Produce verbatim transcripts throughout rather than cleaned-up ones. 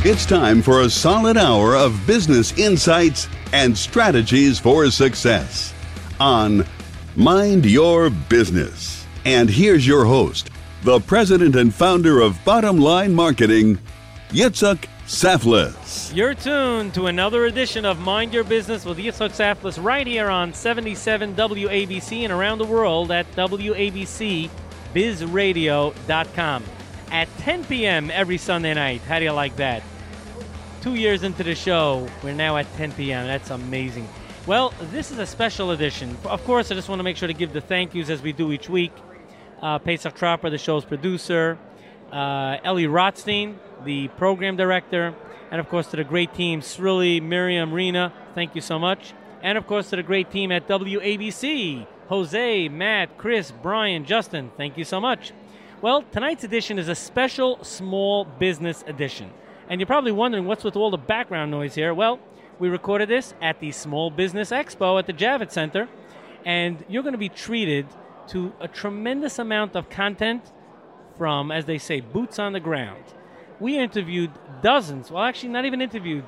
It's time for a solid hour of business insights and strategies for success on Mind Your Business. And here's your host, the president and founder of Bottom Line Marketing, Yitzhak Saflis. You're tuned to another edition of Mind Your Business with Yitzhak Saflis right here on seventy-seven W A B C and around the world at W A B C biz radio dot com at ten p.m. every Sunday night. How do you like that? Two years into the show, we're now at ten p.m. That's amazing. Well, this is a special edition. Of course, I just want to make sure to give the thank yous as we do each week. Uh, Pesach Tropper, the show's producer, uh, Ellie Rothstein, the program director, and of course to the great team, Srili, Miriam, Rena, thank you so much. And of course to the great team at W A B C, Jose, Matt, Chris, Brian, Justin, thank you so much. Well, tonight's edition is a special small business edition. And you're probably wondering what's with all the background noise here. Well, we recorded this at the Small Business Expo at the Javits Center, and you're going to be treated to a tremendous amount of content from, as they say, boots on the ground. We interviewed dozens, well actually not even interviewed,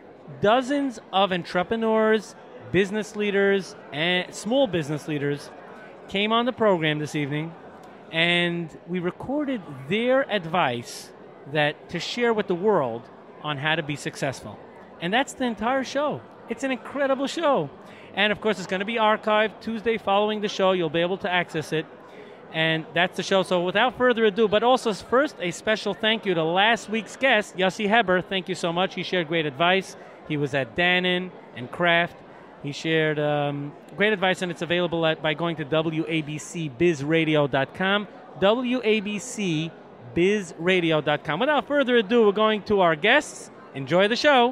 dozens of entrepreneurs, business leaders, and small business leaders came on the program this evening, and we recorded their advice that to share with the world on how to be successful. And that's the entire show. It's an incredible show. And of course, it's going to be archived Tuesday following the show. You'll be able to access it. And that's the show. So without further ado, but also first, a special thank you to last week's guest, Yossi Heber. Thank you so much. He shared great advice. He was at Dannon and Kraft. He shared um, great advice, and it's available at, by going to W A B C biz radio dot com. W A B C biz radio dot com. Without further ado, we're going to our guests. Enjoy the show.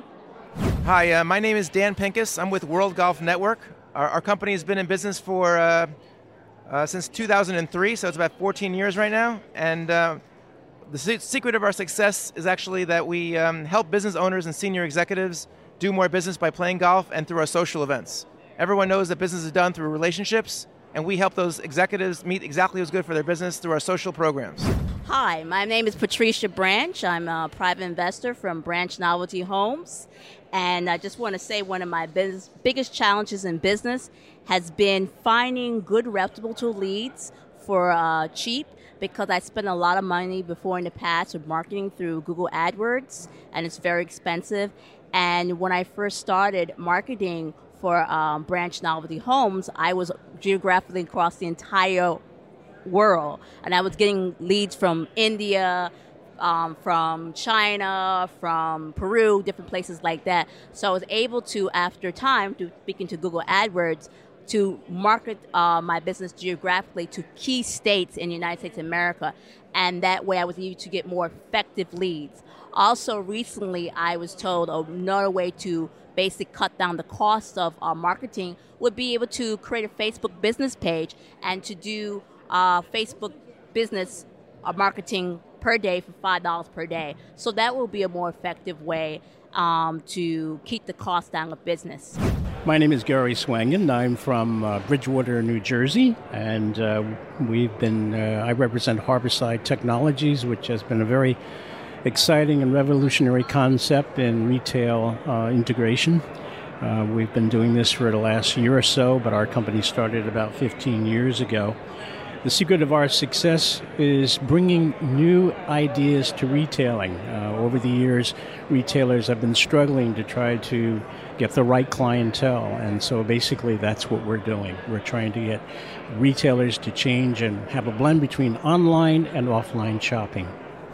Hi, uh, my name is Dan Pincus. I'm with World Golf Network. Our, our company has been in business for uh, uh, since two thousand three, so it's about fourteen years right now. And uh, the se- secret of our success is actually that we um, help business owners and senior executives do more business by playing golf and through our social events. Everyone knows that business is done through relationships, and we help those executives meet exactly what's good for their business through our social programs. Hi, my name is Patricia Branch. I'm a private investor from Branch Novelty Homes. And I just want to say one of my business, biggest challenges in business has been finding good reputable leads for uh, cheap, because I spent a lot of money before in the past with marketing through Google AdWords, and it's very expensive. And when I first started marketing for um, Branch Novelty Homes, I was geographically across the entire world, and I was getting leads from India, um, from China, from Peru, different places like that. So I was able to, after time, to speaking to Google AdWords, to market uh, my business geographically to key states in the United States of America, and that way I was able to get more effective leads. Also, recently I was told another way to basically cut down the cost of uh, marketing would be able to create a Facebook business page and to do Uh, Facebook business uh, marketing per day for five dollars per day. So that will be a more effective way um, to keep the cost down of business. My name is Gary Swangen. I'm from uh, Bridgewater, New Jersey, and uh, we've been, uh, I represent Harborside Technologies, which has been a very exciting and revolutionary concept in retail uh, integration. Uh, we've been doing this for the last year or so, but our company started about fifteen years ago. The secret of our success is bringing new ideas to retailing. Uh, over the years, retailers have been struggling to try to get the right clientele, and so basically that's what we're doing. We're trying to get retailers to change and have a blend between online and offline shopping.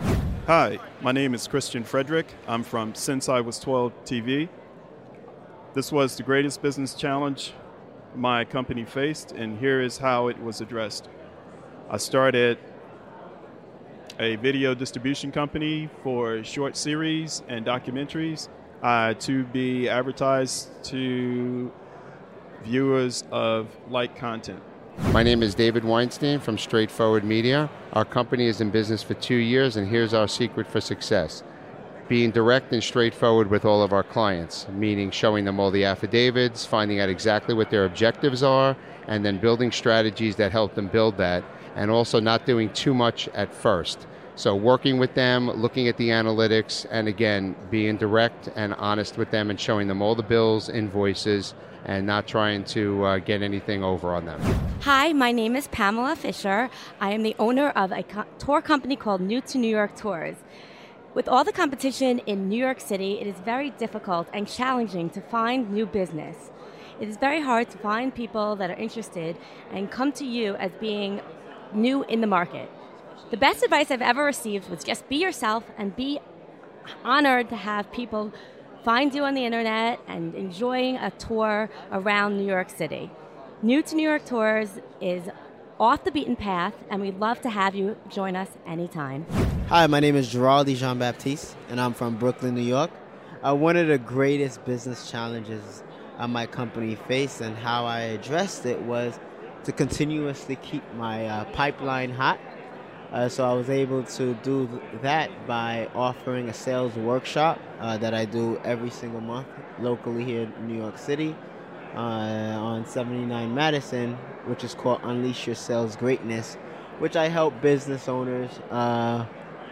Hi, my name is Christian Frederick. I'm from Since I Was twelve T V. This was the greatest business challenge my company faced, and here is how it was addressed. I started a video distribution company for short series and documentaries uh, to be advertised to viewers of like content. My name is David Weinstein from Straightforward Media. Our company is in business for two years, and here's our secret for success. Being direct and straightforward with all of our clients, meaning showing them all the affidavits, finding out exactly what their objectives are, and then building strategies that help them build that, and also not doing too much at first. So working with them, looking at the analytics, and again, being direct and honest with them and showing them all the bills, invoices, and not trying to uh, get anything over on them. Hi, my name is Pamela Fisher. I am the owner of a co- tour company called New to New York Tours. With all the competition in New York City, it is very difficult and challenging to find new business. It is very hard to find people that are interested and come to you as being new in the market. The best advice I've ever received was just be yourself and be honored to have people find you on the internet and enjoying a tour around New York City. New to New York Tours is off the beaten path, and we'd love to have you join us anytime. Hi, my name is Geraldi Jean-Baptiste, and I'm from Brooklyn, New York. Uh, one of the greatest business challenges uh, my company faced and how I addressed it was to continuously keep my uh, pipeline hot. Uh, so I was able to do th- that by offering a sales workshop uh, that I do every single month locally here in New York City uh, on seventy-nine Madison, which is called Unleash Your Sales Greatness, which I help business owners uh,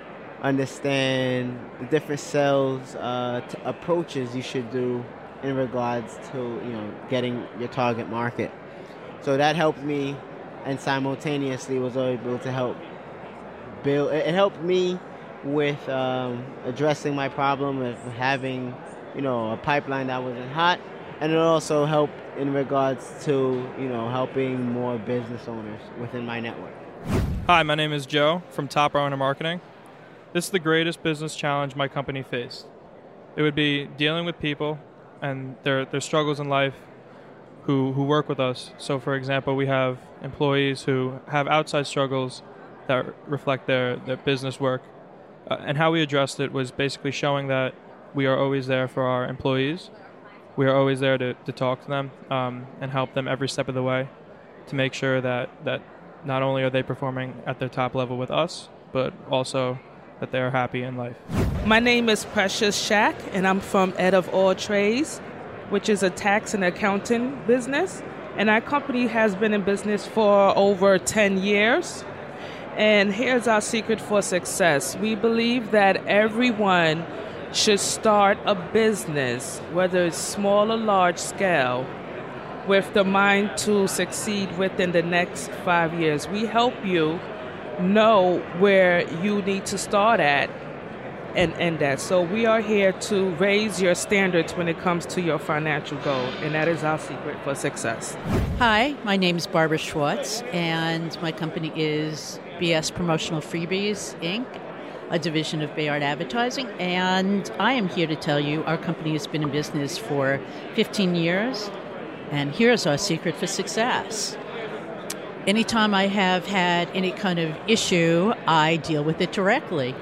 understand the different sales uh, t- approaches you should do in regards to, you know, getting your target market. So that helped me, and simultaneously was able to help build. It helped me with um, addressing my problem of having, you know, a pipeline that wasn't hot, and it also helped in regards to, you know, helping more business owners within my network. Hi, my name is Joe from Top Owner Marketing. This is the greatest business challenge my company faced. It would be dealing with people and their their struggles in life who, who work with us. So, for example, we have employees who have outside struggles that reflect their, their business work. Uh, and how we addressed it was basically showing that we are always there for our employees. We are always there to, to talk to them um, and help them every step of the way to make sure that, that not only are they performing at their top level with us, but also that they are happy in life. My name is Precious Shack, and I'm from Ed of All Trades, which is a tax and accounting business. And our company has been in business for over ten years. And here's our secret for success. We believe that everyone should start a business, whether it's small or large scale, with the mind to succeed within the next five years. We help you know where you need to start at and end at. So we are here to raise your standards when it comes to your financial goal, and that is our secret for success. Hi, my name is Barbara Schwartz, and my company is B S Promotional Freebies, Incorporated, a division of Bayard Advertising, and I am here to tell you our company has been in business for fifteen years, and here's our secret for success. Anytime I have had any kind of issue, I deal with it directly.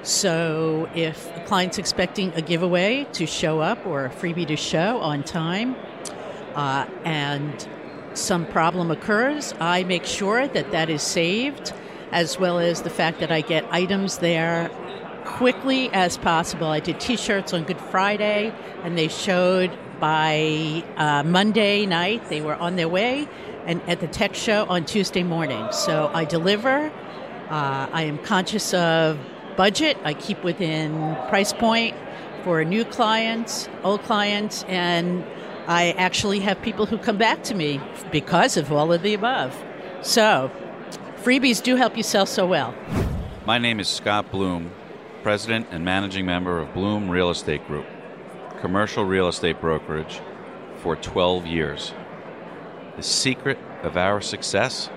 So if a client's expecting a giveaway to show up or a freebie to show on time, uh, and some problem occurs, I make sure that that is saved, as well as the fact that I get items there quickly as possible. I did T-shirts on Good Friday, and they showed by uh, Monday night. They were on their way, and at the tech show on Tuesday morning. So I deliver. Uh, I am conscious of budget. I keep within price point for new clients, old clients, and I actually have people who come back to me because of all of the above. So freebies do help you sell so well. My name is Scott Bloom, President and Managing Member of Bloom Real Estate Group, commercial real estate brokerage for twelve years. The secret of our success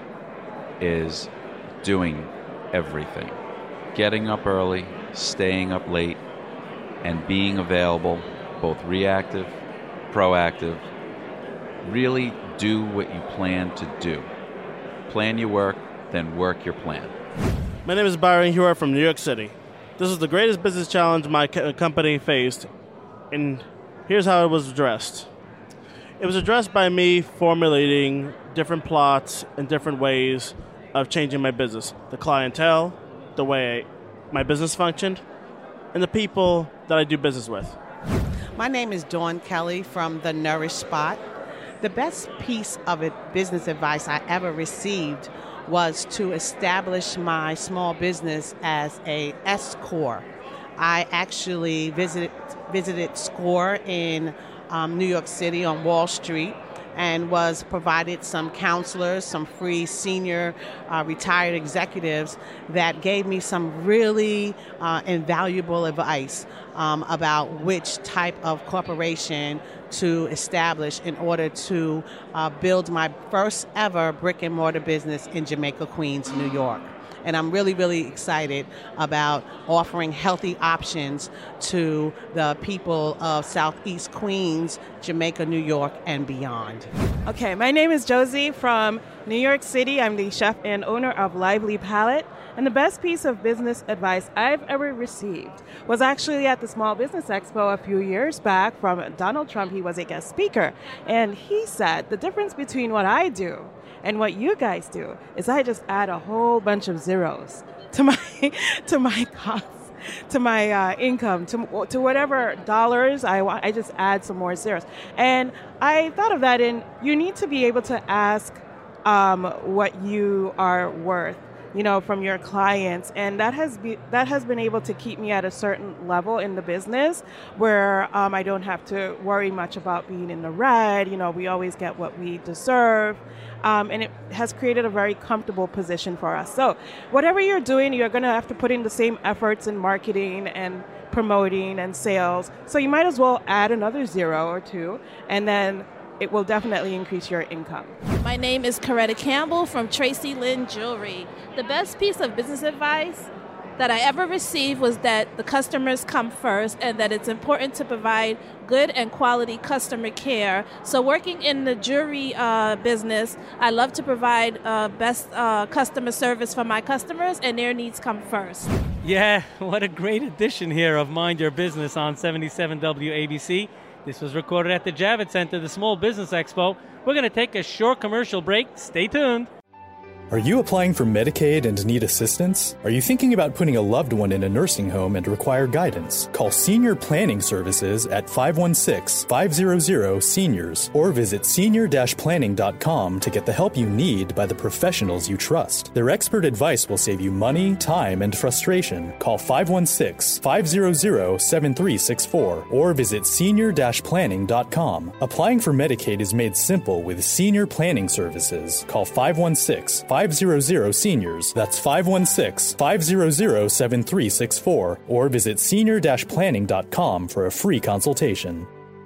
is doing everything. Getting up early, staying up late, and being available, both reactive, proactive. Really do what you plan to do. Plan your work, then work your plan. My name is Byron Hewer from New York City. This is the greatest business challenge my co- company faced, and here's how it was addressed. It was addressed by me formulating different plots and different ways of changing my business. The clientele, the way my business functioned, and the people that I do business with. My name is Dawn Kelly from The Nourish Spot. The best piece of it, business advice I ever received was to establish my small business as a S-Corp. I actually visited visited SCORE in um, New York City on Wall Street and was provided some counselors, some free senior uh, retired executives that gave me some really uh, invaluable advice um, about which type of corporation to establish in order to uh, build my first ever brick and mortar business in Jamaica, Queens, New York. And I'm really, really excited about offering healthy options to the people of Southeast Queens, Jamaica, New York, and beyond. Okay, my name is Josie from New York City. I'm the chef and owner of Lively Palette. And the best piece of business advice I've ever received was actually at the Small Business Expo a few years back from Donald Trump. He was a guest speaker. And he said the difference between what I do and what you guys do is I just add a whole bunch of zeros to my to my costs, to my uh, income, to to whatever dollars I want. I just add some more zeros. And I thought of that, and you need to be able to ask um, what you are worth, you know, from your clients, and that has be, that has been able to keep me at a certain level in the business where um, I don't have to worry much about being in the red. You know, we always get what we deserve, um, and it has created a very comfortable position for us. So whatever you're doing, you're going to have to put in the same efforts in marketing and promoting and sales. So you might as well add another zero or two, and then it will definitely increase your income. My name is Coretta Campbell from Tracy Lynn Jewelry. The best piece of business advice that I ever received was that the customers come first and that it's important to provide good and quality customer care. So working in the jewelry uh, business, I love to provide uh, best uh, customer service for my customers, and their needs come first. Yeah, what a great addition here of Mind Your Business on seventy-seven W A B C. This was recorded at the Javits Center, the Small Business Expo. We're going to take a short commercial break. Stay tuned. Are you applying for Medicaid and need assistance? Are you thinking about putting a loved one in a nursing home and require guidance? Call Senior Planning Services at five one six, five hundred, SENIORS or visit senior dash planning dot com to get the help you need by the professionals you trust. Their expert advice will save you money, time, and frustration. Call five one six, five hundred, seven three six four or visit senior dash planning dot com. Applying for Medicaid is made simple with Senior Planning Services. Call five one six, five hundred, SENIORS. That's five one six, five hundred, seven three six four or visit senior dash planning dot com for a free consultation.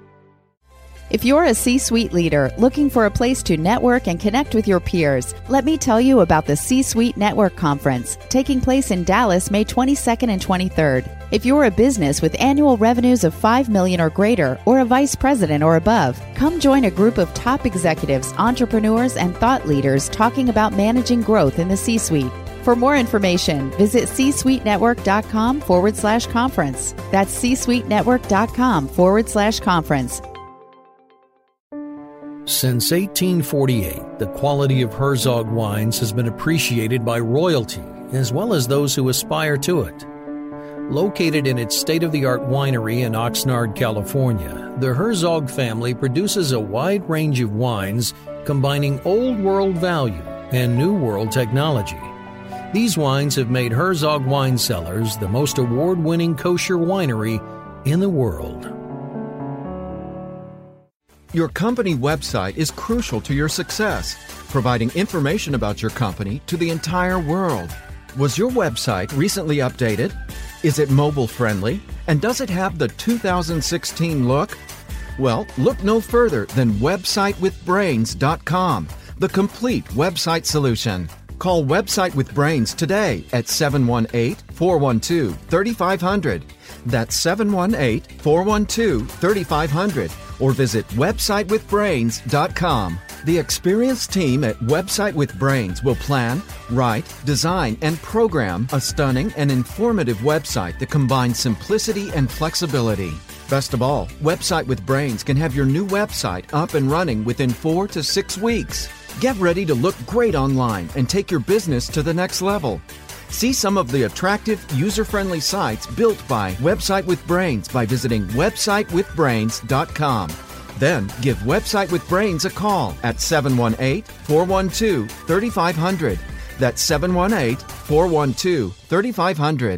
If you're a C-suite leader looking for a place to network and connect with your peers, let me tell you about the C-Suite Network Conference, taking place in Dallas May twenty-second and twenty-third. If you're a business with annual revenues of five million dollars or greater, or a vice president or above, come join a group of top executives, entrepreneurs, and thought leaders talking about managing growth in the C-suite. For more information, visit c suite network dot com forward slash conference. That's c suite network dot com forward slash conference. Since eighteen forty-eight, the quality of Herzog wines has been appreciated by royalty as well as those who aspire to it. Located in its state-of-the-art winery in Oxnard, California, the Herzog family produces a wide range of wines combining Old World value and New World technology. These wines have made Herzog Wine Cellars the most award-winning kosher winery in the world. Your company website is crucial to your success, providing information about your company to the entire world. Was your website recently updated? Is it mobile friendly? And does it have the two thousand sixteen look? Well, look no further than website with brains dot com, the complete website solution. Call Website with Brains today at seven one eight, four one two, three five zero zero. That's seven one eight, four one two, three five zero zero. Or visit website with brains dot com. The experienced team at Website with Brains will plan, write, design, and program a stunning and informative website that combines simplicity and flexibility. Best of all, Website with Brains can have your new website up and running within four to six weeks. Get ready to look great online and take your business to the next level. See some of the attractive, user-friendly sites built by Website with Brains by visiting website with brains dot com. Then give Website with Brains a call at seven one eight, four one two, three five zero zero. That's seven one eight, four one two, three five zero zero.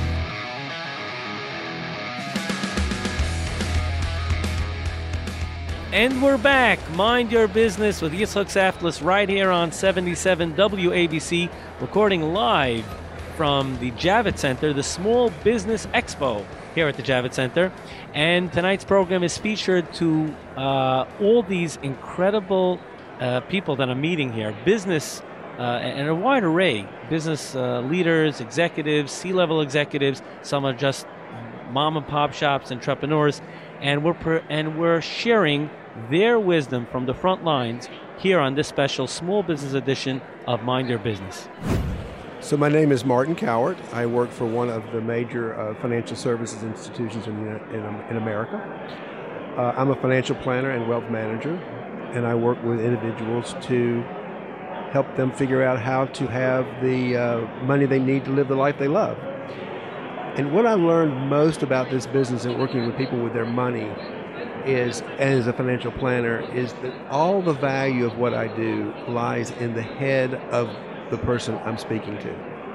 And we're back. Mind Your Business with Yitzhak Saftlis right here on seventy-seven W A B C, recording live from the Javits Center, the Small Business Expo here at the Javits Center. And tonight's program is featured to uh, all these incredible uh, people that I'm meeting here, business uh, and a wide array, business uh, leaders, executives, C-level executives. Some are just mom and pop shops, entrepreneurs, and we're per- and we're sharing their wisdom from the front lines here on this special small business edition of Mind Your Business. So my name is Martin Cowart. I work for one of the major uh, financial services institutions in, in, in America. Uh, I'm a financial planner and wealth manager, and I work with individuals to help them figure out how to have the uh, money they need to live the life they love. And what I learned most about this business and working with people with their money is, as a financial planner, is that all the value of what I do lies in the head of the person I'm speaking to.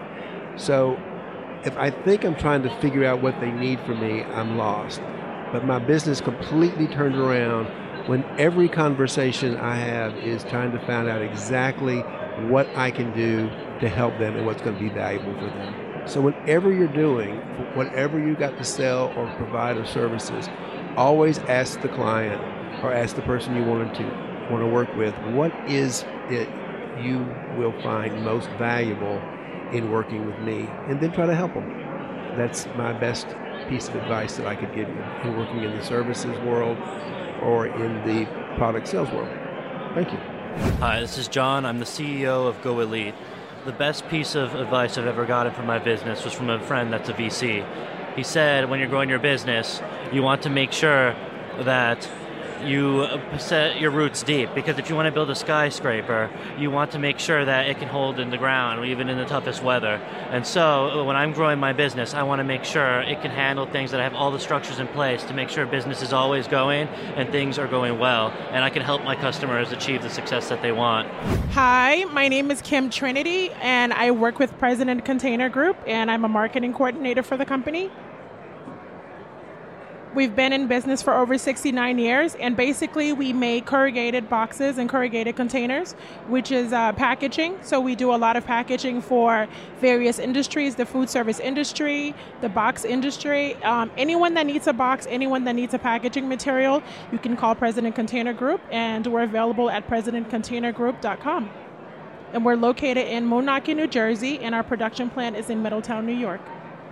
So if I think I'm trying to figure out what they need from me, I'm lost. But my business completely turns around when every conversation I have is trying to find out exactly what I can do to help them and what's going to be valuable for them. So whenever you're doing, whatever you got to sell or provide or services, always ask the client or ask the person you wanted to want to work with, what is it you will find most valuable in working with me, and then try to help them. That's my best piece of advice that I could give you in working in the services world or in the product sales world. Thank you. Hi, this is John. I'm the C E O of Go Elite. The best piece of advice I've ever gotten from my business was from a friend that's a V C. He said when you're growing your business, you want to make sure that you set your roots deep, because if you want to build a skyscraper, you want to make sure that it can hold in the ground, even in the toughest weather. And so when I'm growing my business, I want to make sure it can handle things, that I have all the structures in place to make sure business is always going and things are going well, and I can help my customers achieve the success that they want. Hi, my name is Kim Trinity, and I work with President Container Group, and I'm a marketing coordinator for the company. We've been in business for over sixty-nine years, and basically we make corrugated boxes and corrugated containers, which is uh, packaging. So we do a lot of packaging for various industries, the food service industry, the box industry. Um, anyone that needs a box, anyone that needs a packaging material, you can call President Container Group, and we're available at president container group dot com. And we're located in Moonachie, New Jersey, and our production plant is in Middletown, New York.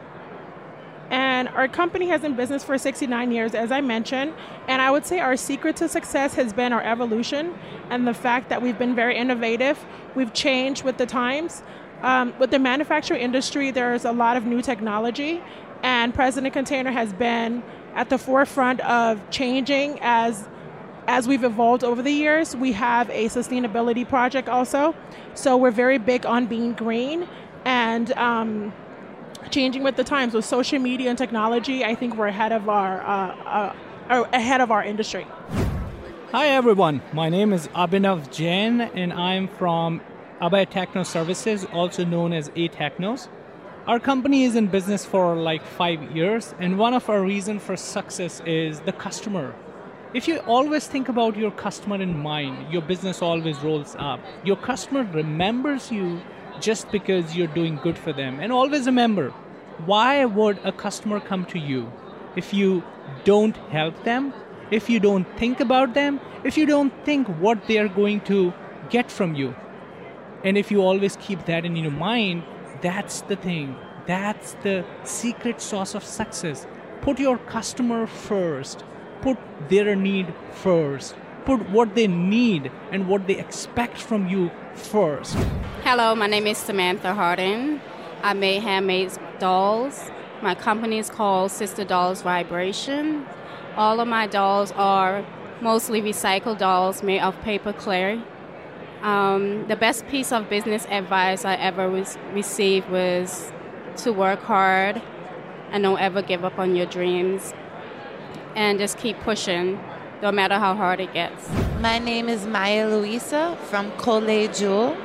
And our company has been in business for sixty-nine years, as I mentioned. And I would say our secret to success has been our evolution and the fact that we've been very innovative. We've changed with the times. Um, with the manufacturing industry, there's a lot of new technology. And President Container has been at the forefront of changing as as we've evolved over the years. We have a sustainability project also. So we're very big on being green and um, changing with the times. With social media and technology, I think we're ahead of our uh, uh, ahead of our industry. Hi everyone, my name is Abhinav Jain, and I'm from Abhay Techno Services, also known as A Technos. Our company is in business for like five years, and one of our reasons for success is the customer. If you always think about your customer in mind, your business always rolls up. Your customer remembers you just because you're doing good for them. And always remember, why would a customer come to you if you don't help them, if you don't think about them, if you don't think what they're going to get from you? And if you always keep that in your mind, that's the thing. That's the secret sauce of success. Put your customer first. Put their need first. Put what they need and what they expect from you first. Hello, my name is Samantha Harden. I make handmade dolls. My company is called Sister Dolls Vibration. All of my dolls are mostly recycled dolls made of paper clay. Um, the best piece of business advice I ever was, received was to work hard and don't ever give up on your dreams and just keep pushing no matter how hard it gets. My name is Maya Luisa from Cole Jewel.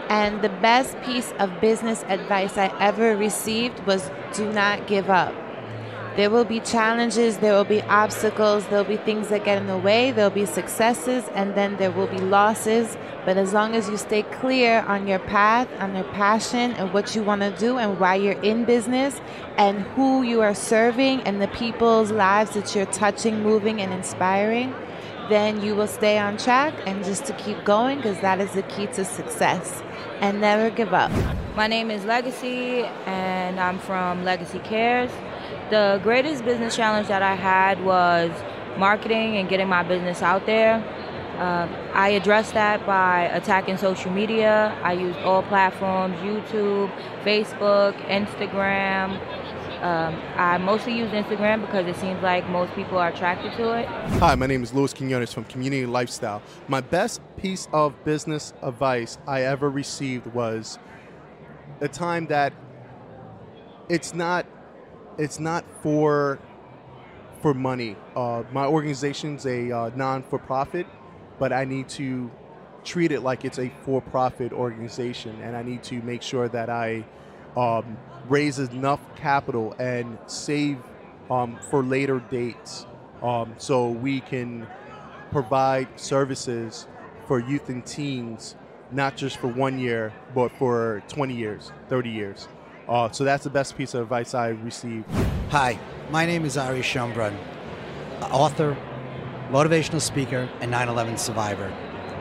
And the best piece of business advice I ever received was do not give up. There will be challenges, there will be obstacles, there will be things that get in the way, there will be successes, and then there will be losses. But as long as you stay clear on your path, on your passion, and what you want to do, and why you're in business, and who you are serving, and the people's lives that you're touching, moving, and inspiring, then you will stay on track and just to keep going, because that is the key to success. And never give up. My name is Legacy, and I'm from Legacy Cares. The greatest business challenge that I had was marketing and getting my business out there. Uh, I addressed that by attacking social media. I used all platforms, YouTube, Facebook, Instagram. Um, I mostly use Instagram because it seems like most people are attracted to it. Hi, my name is Louis Quinones from Community Lifestyle. My best piece of business advice I ever received was the time that it's not it's not for for money. Uh, my organization's a uh, non-for-profit, but I need to treat it like it's a for-profit organization, and I need to make sure that I um, raise enough capital and save um, for later dates, um, so we can provide services for youth and teens, not just for one year, but for twenty years, thirty years. Uh, so that's the best piece of advice I received. Hi, my name is Ari Schombrun, author, motivational speaker, and nine eleven survivor.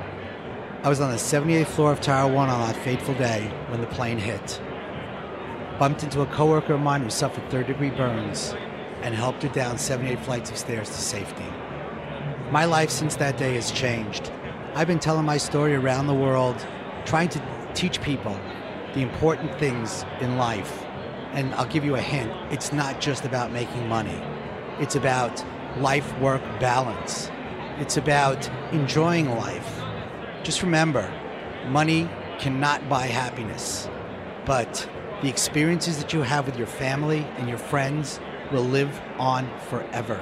I was on the seventy-eighth floor of Tower One on that fateful day when the plane hit. Bumped into a coworker of mine who suffered third-degree burns and helped her down seventy-eight flights of stairs to safety. My life since that day has changed. I've been telling my story around the world, trying to teach people the important things in life. And I'll give you a hint, it's not just about making money. It's about life-work balance. It's about enjoying life. Just remember, money cannot buy happiness, but the experiences that you have with your family and your friends will live on forever.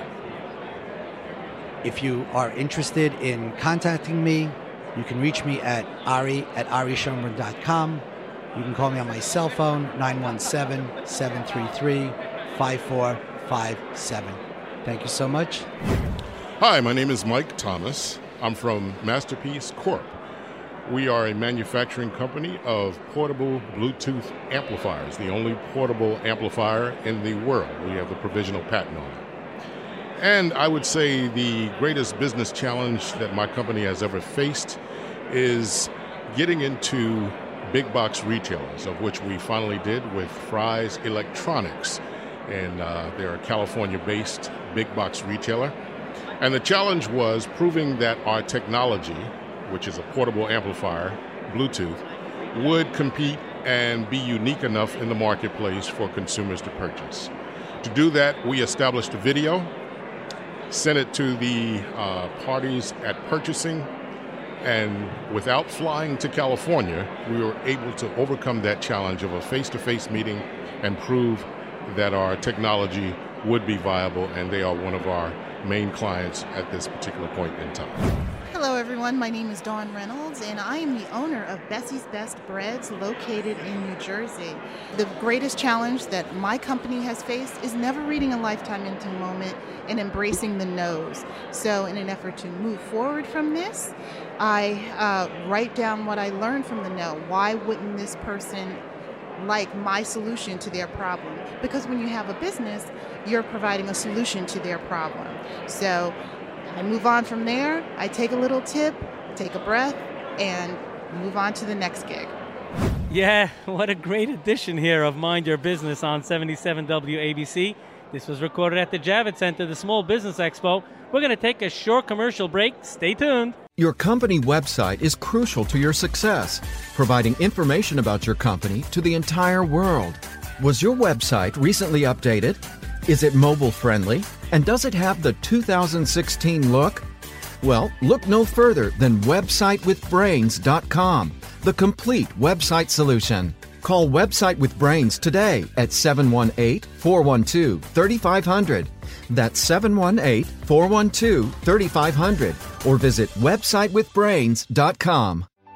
If you are interested in contacting me, you can reach me at ari at ari schombrun dot com. You can call me on my cell phone, nine one seven, seven three three, five four five seven. Thank you so much. Hi, my name is Mike Thomas. I'm from Masterpiece Corp. We are a manufacturing company of portable Bluetooth amplifiers, the only portable amplifier in the world. We have the provisional patent on it. And I would say the greatest business challenge that my company has ever faced is getting into big box retailers, of which we finally did with Fry's Electronics. And uh, they're a California-based big box retailer. And the challenge was proving that our technology, which is a portable amplifier, Bluetooth, would compete and be unique enough in the marketplace for consumers to purchase. To do that, we established a video, sent it to the uh, parties at purchasing, and without flying to California, we were able to overcome that challenge of a face-to-face meeting and prove that our technology would be viable, and they are one of our main clients at this particular point in time. Hello everyone, my name is Dawn Reynolds and I am the owner of Bessie's Best Breads located in New Jersey. The greatest challenge that my company has faced is never reading a lifetime into moment and embracing the no's. So in an effort to move forward from this, I uh, write down what I learned from the no. Why wouldn't this person like my solution to their problem? Because when you have a business, you're providing a solution to their problem. So I move on from there, I take a little tip, take a breath, and move on to the next gig. Yeah, what a great edition here of Mind Your Business on seventy-seven W A B C. This was recorded at the Javits Center, the Small Business Expo. We're going to take a short commercial break. Stay tuned. Your company website is crucial to your success, providing information about your company to the entire world. Was your website recently updated? Is it mobile friendly? And does it have the two thousand sixteen look? Well, look no further than website with brains dot com, the complete website solution. Call Website with Brains today at seven one eight, four one two, three five zero zero. That's seven one eight, four one two, three five zero zero. Or visit website with brains dot com.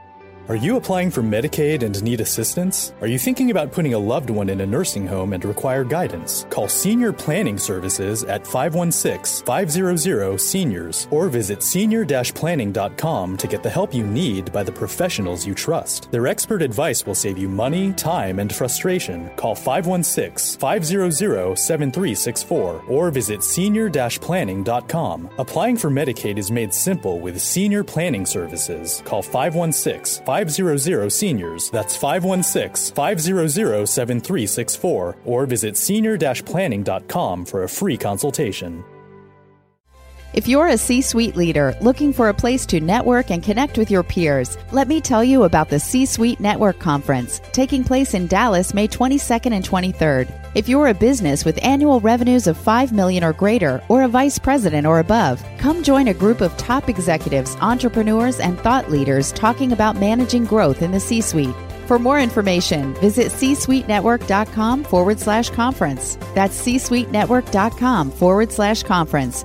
Are you applying for Medicaid and need assistance? Are you thinking about putting a loved one in a nursing home and require guidance? Call Senior Planning Services at five one six, five hundred, seniors or visit senior dash planning dot com to get the help you need by the professionals you trust. Their expert advice will save you money, time, and frustration. Call five one six, five hundred, seven three six four or visit senior dash planning dot com. Applying for Medicaid is made simple with Senior Planning Services. Call five one six, five hundred, seniors. That's five one six, five hundred, seven three six four or visit senior dash planning dot com for a free consultation. If you're a C-suite leader looking for a place to network and connect with your peers, let me tell you about the C-Suite Network Conference taking place in Dallas May twenty-second and twenty-third. If you're a business with annual revenues of five million dollars or greater or a vice president or above, come join a group of top executives, entrepreneurs, and thought leaders talking about managing growth in the C-suite. For more information, visit c suite network dot com forward slash conference. That's c suite network dot com forward slash conference.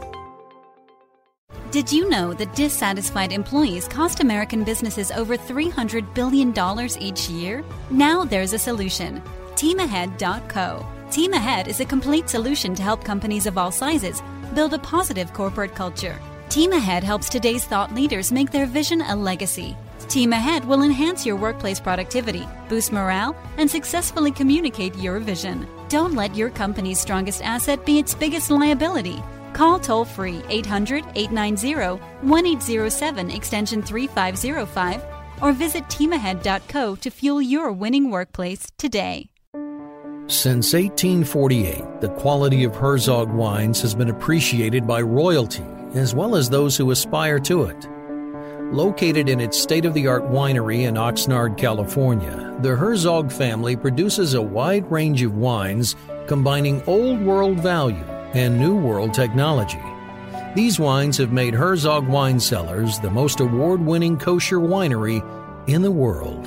Did you know that dissatisfied employees cost American businesses over three hundred billion dollars each year? Now there's a solution. team ahead dot co. Team Ahead is a complete solution to help companies of all sizes build a positive corporate culture. Team Ahead helps today's thought leaders make their vision a legacy. Team Ahead will enhance your workplace productivity, boost morale, and successfully communicate your vision. Don't let your company's strongest asset be its biggest liability. Call toll-free eight hundred, eight nine zero, one eight zero seven extension three five zero five or visit team ahead dot co to fuel your winning workplace today. Since eighteen forty-eight, the quality of Herzog wines has been appreciated by royalty as well as those who aspire to it. Located in its state-of-the-art winery in Oxnard, California, the Herzog family produces a wide range of wines combining old-world value and New World technology. These wines have made Herzog Wine Cellars the most award-winning kosher winery in the world.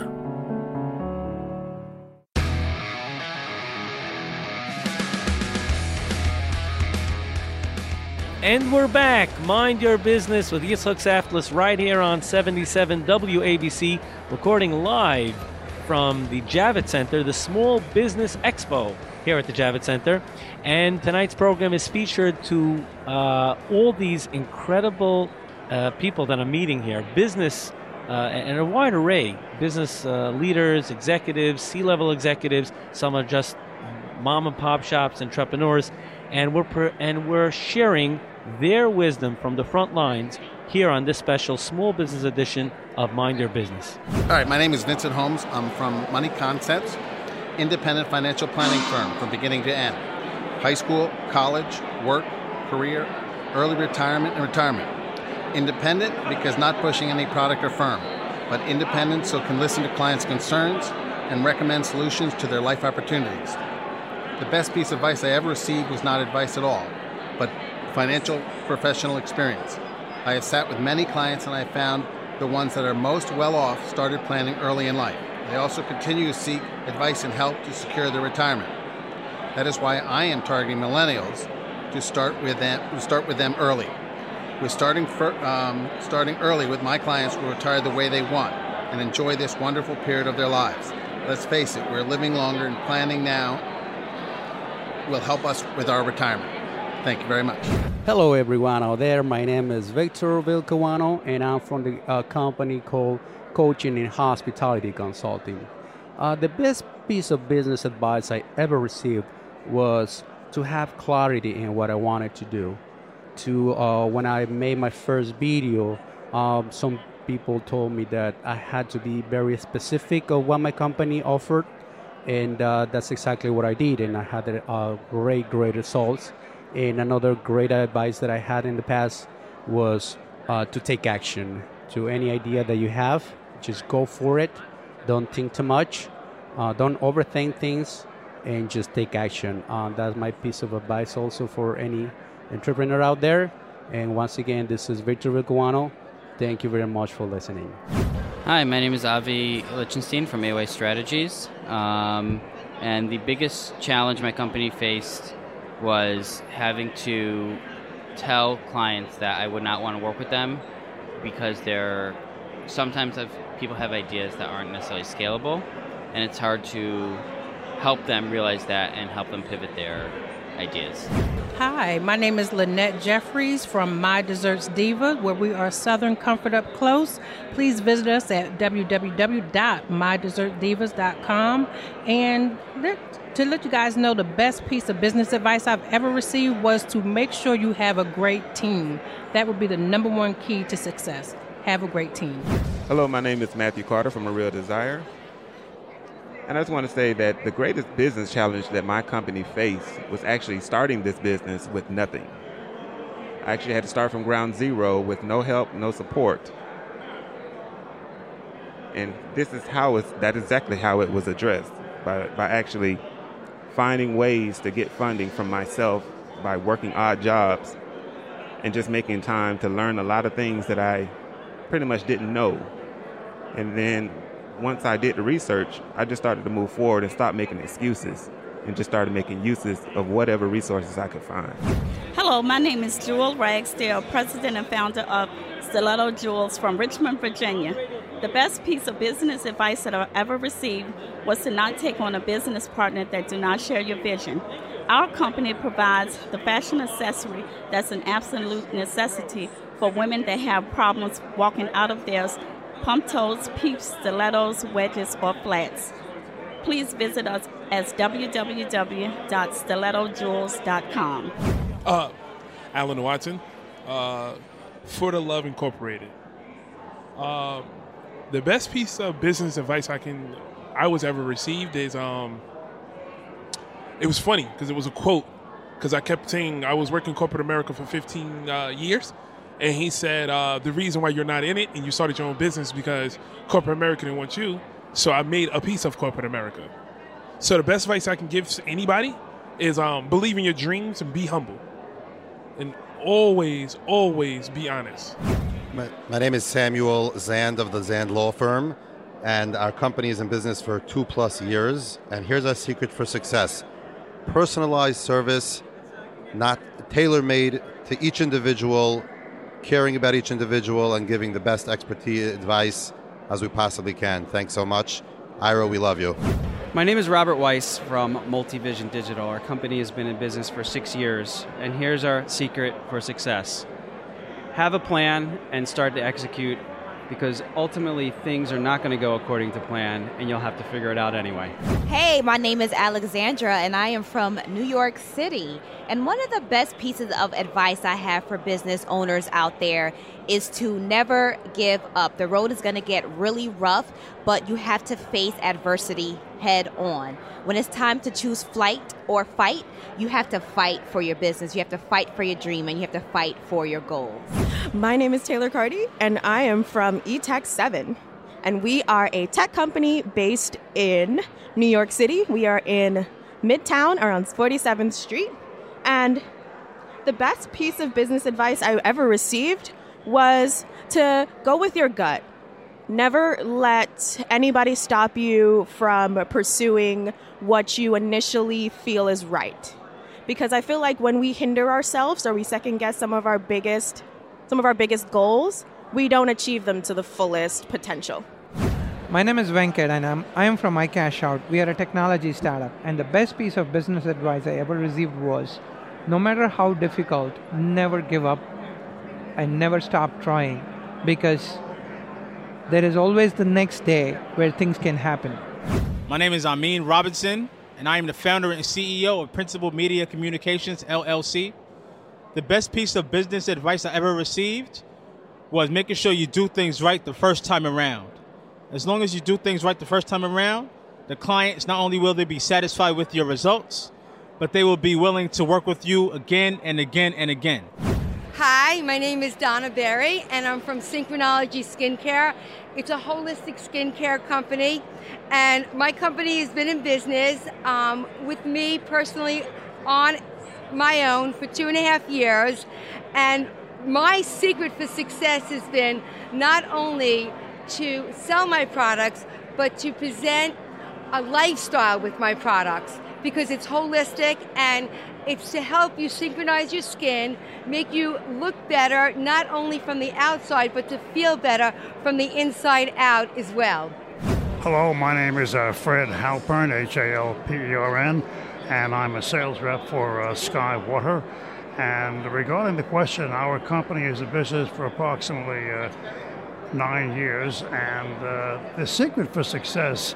And we're back. Mind Your Business with Yitzhak Saftlis right here on seventy-seven W A B C, recording live from the Javits Center, the Small Business Expo here at the Javits Center. And tonight's program is featured to uh, all these incredible uh, people that I'm meeting here, business uh, and a wide array, business uh, leaders, executives, C-level executives. Some are just mom and pop shops, entrepreneurs, and we're per- and we're sharing their wisdom from the front lines here on this special small business edition of Mind Your Business. All right, my name is Vincent Holmes. I'm from Money Concepts, independent financial planning firm from beginning to end. High school, college, work, career, early retirement, and retirement. Independent because not pushing any product or firm, but independent so can listen to clients' concerns and recommend solutions to their life opportunities. The best piece of advice I ever received was not advice at all, but financial professional experience. I have sat with many clients and I found the ones that are most well off started planning early in life. They also continue to seek advice and help to secure their retirement. That is why I am targeting millennials to start with them, to start with them early. We're starting, for, um, starting early with my clients who retire the way they want and enjoy this wonderful period of their lives. Let's face it, we're living longer and planning now will help us with our retirement. Thank you very much. Hello everyone out there. My name is Victor Vilcawano and I'm from the uh, company called Coaching and Hospitality Consulting. Uh, the best piece of business advice I ever received was to have clarity in what I wanted to do. To uh, when I made my first video, um, some people told me that I had to be very specific of what my company offered, and uh, that's exactly what I did, and I had uh, great, great results. And another great advice that I had in the past was uh, to take action. To any idea that you have, just go for it. Don't think too much. Uh, don't overthink things, and just take action. Uh, that's my piece of advice also for any entrepreneur out there. And once again, this is Victor Vilcawano. Thank you very much for listening. Hi, my name is Avi Lichtenstein from A Y Strategies. Um, and the biggest challenge my company faced was having to tell clients that I would not want to work with them because they're sometimes I've people have ideas that aren't necessarily scalable, and it's hard to help them realize that and help them pivot their ideas. Hi, my name is Lynette Jeffries from My Desserts Diva, where we are Southern Comfort Up Close. Please visit us at w w w dot my dessert divas dot com. And let, to let you guys know, the best piece of business advice I've ever received was to make sure you have a great team. That would be the number one key to success. Have a great team. Hello, my name is Matthew Carter from A Real Desire. And I just want to say that the greatest business challenge that my company faced was actually starting this business with nothing. I actually had to start from ground zero with no help, no support. And this is how it's, that is exactly how it was addressed, by, by actually finding ways to get funding from myself by working odd jobs and just making time to learn a lot of things that I pretty much didn't know. And then once I did the research, I just started to move forward and stop making excuses and just started making uses of whatever resources I could find. Hello, my name is Jewel Ragsdale, president and founder of Stiletto Jewels from Richmond, Virginia. The best piece of business advice that I've ever received was to not take on a business partner that do not share your vision. Our company provides the fashion accessory that's an absolute necessity for women that have problems walking out of theirs: pump toes, peeps, stilettos, wedges, or flats. Please visit us at w w w dot stiletto jewels dot com. Uh, Alan Watson, uh, For the Love Incorporated. Uh, the best piece of business advice I can I was ever received is um, it was funny because it was a quote, because I kept saying I was working corporate America for fifteen uh, years. And he said, uh, the reason why you're not in it and you started your own business because corporate America didn't want you. So I made a piece of corporate America. So the best advice I can give to anybody is um, believe in your dreams and be humble. And always, always be honest. My, my name is Samuel Zand of the Zand Law Firm. And our company is in business for two plus years. And here's our secret for success. Personalized service, not tailor-made to each individual, caring about each individual and giving the best expertise advice as we possibly can. Thanks so much. Ira, we love you. My name is Robert Weiss from Multivision Digital. Our company has been in business for six years, and here's our secret for success. Have a plan and start to execute, because ultimately things are not going to go according to plan, and you'll have to figure it out anyway. Hey, my name is Alexandra, and I am from New York City. And one of the best pieces of advice I have for business owners out there is to never give up. The road is going to get really rough, but you have to face adversity head on. When it's time to choose flight or fight, you have to fight for your business. You have to fight for your dream, and you have to fight for your goals. My name is Taylor Carty, and I am from E Tech seven. And we are a tech company based in New York City. We are in Midtown around forty-seventh Street. And the best piece of business advice I ever received was to go with your gut. Never let anybody stop you from pursuing what you initially feel is right. Because I feel like when we hinder ourselves or we second guess some of our biggest some of our biggest goals, we don't achieve them to the fullest potential. My name is Venkat, and I'm, I am from iCashOut. We are a technology startup, and the best piece of business advice I ever received was, no matter how difficult, never give up and never stop trying, because there is always the next day where things can happen. My name is Amin Robinson, and I am the founder and C E O of Principal Media Communications, L L C. The best piece of business advice I ever received was making sure you do things right the first time around. As long as you do things right the first time around, the clients, not only will they be satisfied with your results, but they will be willing to work with you again and again and again. Hi, my name is Donna Berry, and I'm from Synchronology Skincare. It's a holistic skincare company, and my company has been in business um, with me personally on my own for two and a half years, and my secret for success has been not only to sell my products, but to present a lifestyle with my products. because it's holistic and it's to help you synchronize your skin, make you look better, not only from the outside, but to feel better from the inside out as well. Hello, my name is uh, Fred Halpern, H A L P E R N, and I'm a sales rep for uh, Sky Water. And regarding the question, our company is in business for approximately uh, nine years, and uh, the secret for success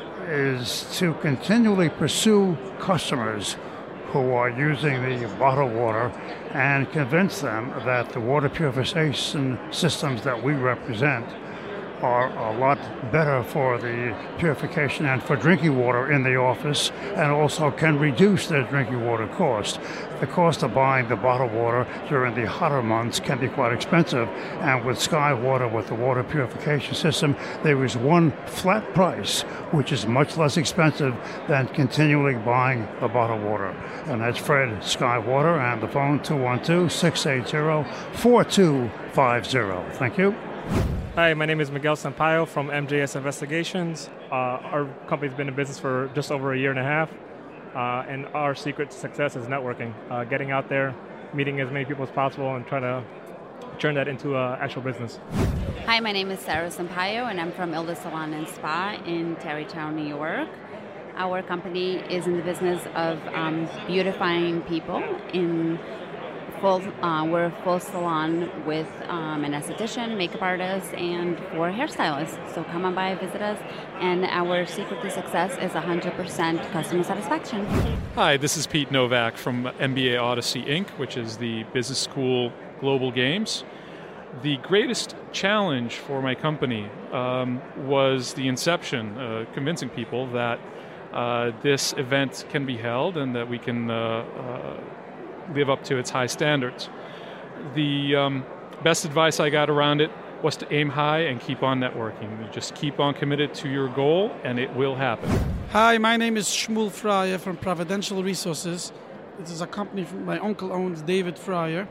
is to continually pursue customers who are using the bottled water and convince them that the water purification systems that we represent are a lot better for the purification and for drinking water in the office, and also can reduce their drinking water cost. The cost of buying the bottled water during the hotter months can be quite expensive, and with Sky Water, with the water purification system, there is one flat price, which is much less expensive than continually buying the bottled water. And that's Fred, Sky Water, and the phone two one two, six eight zero, four two five zero. Thank you. Hi, my name is Miguel Sampaio from M J S Investigations. Uh, our company's been in business for just over a year and a half, uh, and our secret to success is networking, uh, getting out there, meeting as many people as possible, and trying to turn that into uh, actual business. Hi, my name is Sarah Sampaio, and I'm from Ilda Salon and Spa in Tarrytown, New York. Our company is in the business of um, beautifying people in Full, uh, we're a full salon with um, an esthetician, makeup artist, and four hairstylists. So come on by, visit us, and our secret to success is one hundred percent customer satisfaction. Hi, this is Pete Novak from M B A Odyssey Incorporated, which is the business school global games. The greatest challenge for my company um, was the inception, uh, convincing people that uh, this event can be held and that we can uh, uh, live up to its high standards. The um, best advice I got around it was to aim high and keep on networking. You just keep on committed to your goal and it will happen. Hi, my name is Shmuel Fryer from Providential Resources. This is a company from my uncle owns, David Fryer.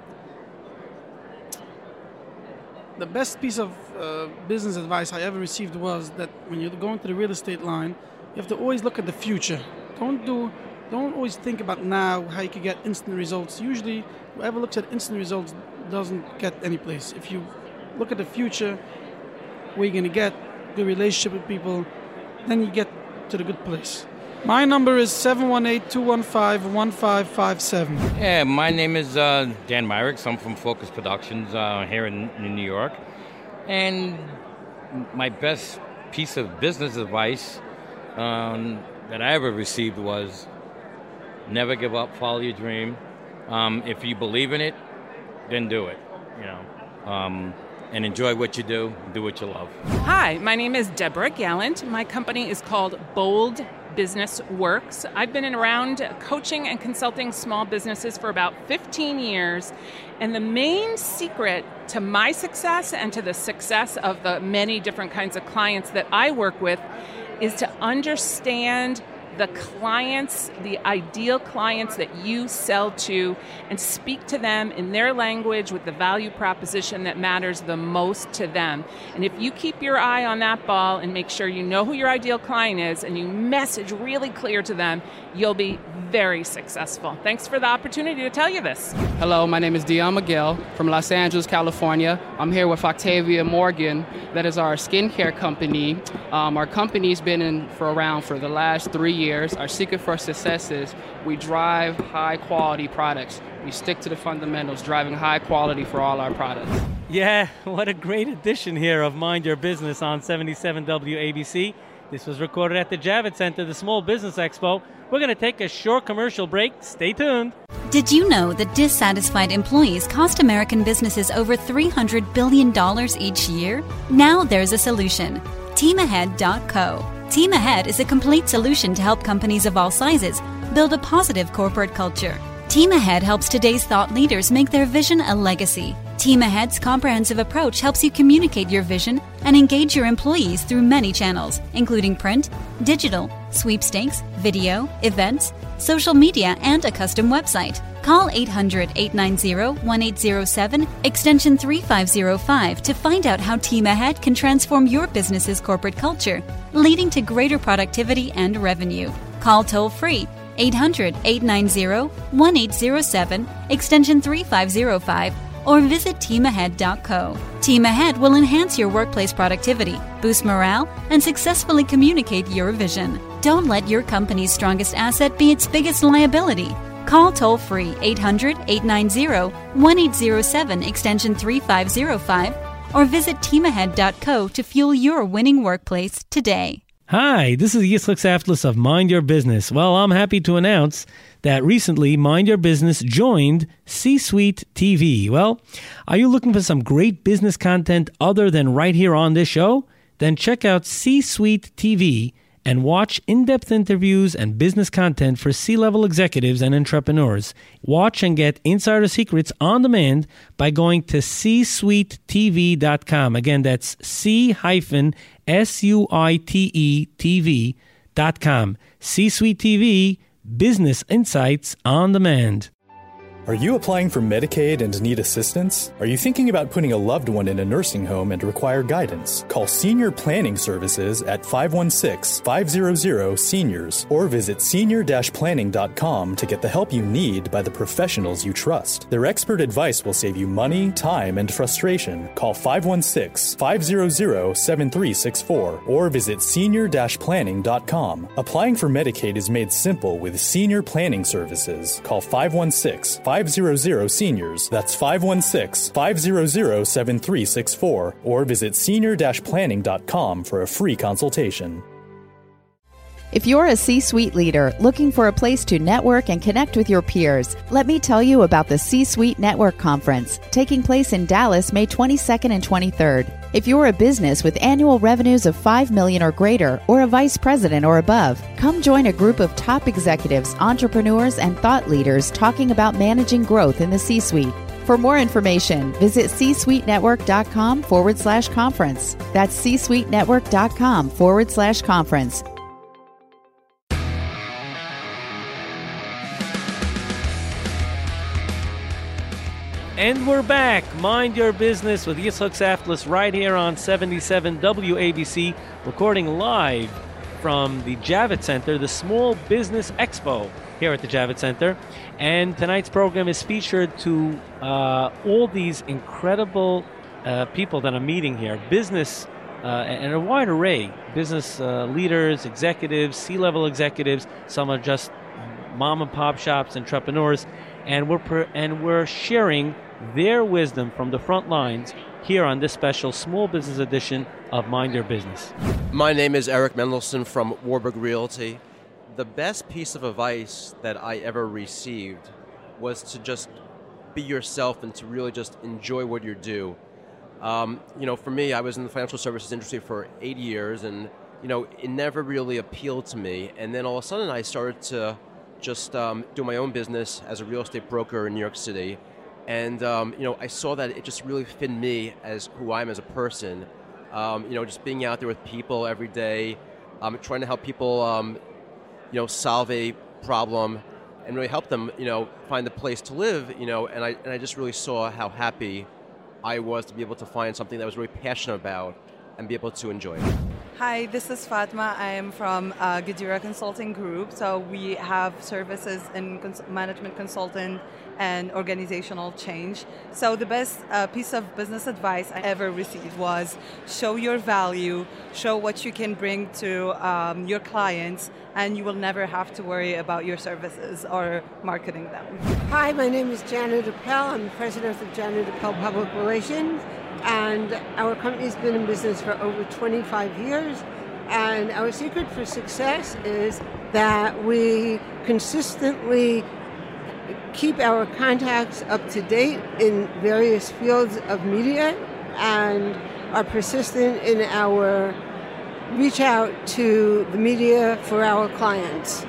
The best piece of uh, business advice I ever received was that when you're going to the real estate line, you have to always look at the future. Don't do Don't always think about now how you can get instant results. Usually, whoever looks at instant results doesn't get any place. If you look at the future, where you're going to get good relationship with people, then you get to the good place. My number is seven one eight, two one five, one five five seven. Yeah, my name is uh, Dan Myricks. I'm from Focus Productions uh, here in, in New York. And my best piece of business advice um, that I ever received was never give up, follow your dream. Um, if you believe in it, then do it, you know, um, and enjoy what you do, do what you love. Hi, my name is Deborah Gallant. My company is called Bold Business Works. I've been around coaching and consulting small businesses for about fifteen years, and the main secret to my success and to the success of the many different kinds of clients that I work with is to understand the clients, the ideal clients that you sell to, and speak to them in their language with the value proposition that matters the most to them. And if you keep your eye on that ball and make sure you know who your ideal client is and you message really clear to them, you'll be very successful. Thanks for the opportunity to tell you this. Hello, my name is Dion Miguel from Los Angeles, California. I'm here with Octavia Morgan. That is our skincare company. Um, our company's been in for around for the last three years. Our secret for success is we drive high quality products. We stick to the fundamentals, driving high quality for all our products. Yeah, what a great edition here of Mind Your Business on seventy-seven W A B C. This was recorded at the Javits Center, the Small Business Expo. We're going to take a short commercial break. Stay tuned. Did you know that dissatisfied employees cost American businesses over three hundred billion dollars each year? Now there's a solution. team ahead dot co. Team Ahead is a complete solution to help companies of all sizes build a positive corporate culture. Team Ahead helps today's thought leaders make their vision a legacy. Team Ahead's comprehensive approach helps you communicate your vision and engage your employees through many channels, including print, digital, sweepstakes, video, events, social media, and a custom website. Call eight hundred, eight nine zero, one eight zero seven, extension three five zero five to find out how Team Ahead can transform your business's corporate culture, leading to greater productivity and revenue. Call toll-free eight hundred, eight nine zero, one eight zero seven, extension three five zero five, or visit team ahead dot co. Team Ahead will enhance your workplace productivity, boost morale, and successfully communicate your vision. Don't let your company's strongest asset be its biggest liability. Call toll-free eight hundred, eight nine zero, one eight zero seven, extension three five zero five, or visit team ahead dot co to fuel your winning workplace today. Hi, this is Yitzchak Saftlis of Mind Your Business. Well, I'm happy to announce that recently Mind Your Business joined C-Suite T V. Well, are you looking for some great business content other than right here on this show? Then check out C-Suite T V and watch in-depth interviews and business content for C-level executives and entrepreneurs. Watch and get insider secrets on demand by going to c suite t v dot com. Again, that's C S U I T E T V dot com. C-Suite T V, business insights on demand. Are you applying for Medicaid and need assistance? Are you thinking about putting a loved one in a nursing home and require guidance? Call Senior Planning Services at five one six, five hundred, seniors or visit senior dash planning dot com to get the help you need by the professionals you trust. Their expert advice will save you money, time, and frustration. Call five one six, five hundred, seven three six four or visit senior dash planning dot com. Applying for Medicaid is made simple with Senior Planning Services. Call five one six, five hundred, seniors. That's five one six, five hundred, seven three six four or visit senior dash planning dot com for a free consultation. If you're a C-suite leader looking for a place to network and connect with your peers, let me tell you about the C-Suite Network Conference, taking place in Dallas May twenty-second and twenty-third. If you're a business with annual revenues of five million dollars or greater, or a vice president or above, come join a group of top executives, entrepreneurs, and thought leaders talking about managing growth in the C-suite. For more information, visit c suite network dot com forward slash conference. That's c suite network dot com forward slash conference. And we're back. Mind Your Business with Yitzchak Saftlis right here on seventy-seven W A B C, recording live from the Javits Center, the Small Business Expo here at the Javits Center. And tonight's program is featured to uh, all these incredible uh, people that I'm meeting here, business uh, and a wide array, business uh, leaders, executives, C-level executives. Some are just mom and pop shops, entrepreneurs, and we're per- and we're sharing their wisdom from the front lines here on this special small business edition of Mind Your Business. My name is Eric Mendelson from Warburg Realty. The best piece of advice that I ever received was to just be yourself and to really just enjoy what you do. Um, you know, for me, I was in the financial services industry for eight years, and you know, it never really appealed to me. And then all of a sudden, I started to just um, do my own business as a real estate broker in New York City. And, um, you know, I saw that it just really fit me as who I am as a person. Um, you know, just being out there with people every day, um, trying to help people, um, you know, solve a problem and really help them, you know, find a place to live, you know, and I, and I just really saw how happy I was to be able to find something that I was really passionate about and be able to enjoy it. Hi, this is Fatma. I am from uh, Gadira Consulting Group. So we have services in cons- management consulting and organizational change. So the best uh, piece of business advice I ever received was show your value, show what you can bring to um, your clients, and you will never have to worry about your services or marketing them. Hi, my name is Janet Appel. I'm the president of Janet Appel Public Relations. And our company's been in business for over twenty-five years. And our secret for success is that we consistently keep our contacts up to date in various fields of media and are persistent in our reach out to the media for our clients.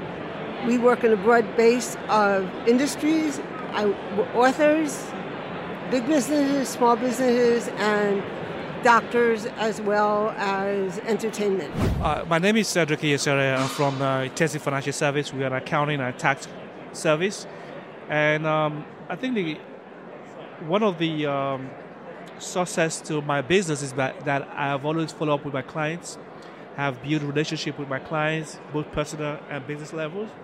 We work in a broad base of industries, authors, big businesses, small businesses, and doctors, as well as entertainment. Uh, my name is Cedric Iyesere. I'm from uh, Intensive Financial Service. We are an accounting and tax service. And um, I think the one of the um, success to my business is that, that I have always followed up with my clients, have built a relationship with my clients, both personal and business levels.